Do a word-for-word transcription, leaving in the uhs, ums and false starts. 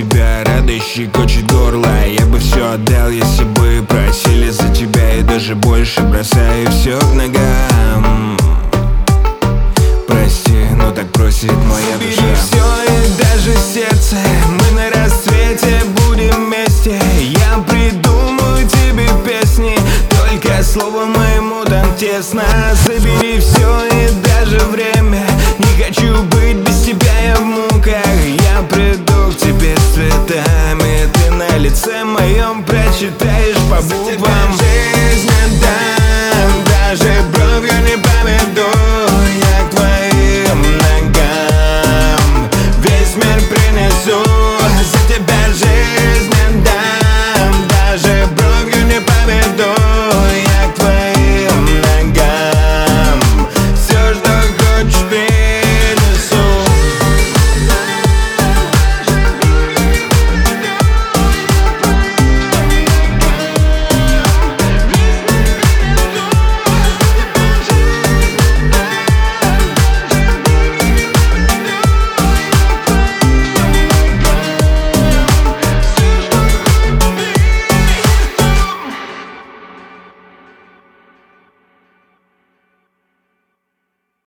тебя радость щекочет горло. Я бы все отдал, если бы просили за тебя, и даже больше бросаю все к ногам. Прости, но так просит моя душа. Убери все и даже сердце, мы на рассвете будем вместе. Я придумаю тебе песни, только словом моему там тесно. Забери все и даже время, не хочу быть без тебя, я в муках. Я приду к тебе с цветами, ты на лице моем прочитаешь по буквам.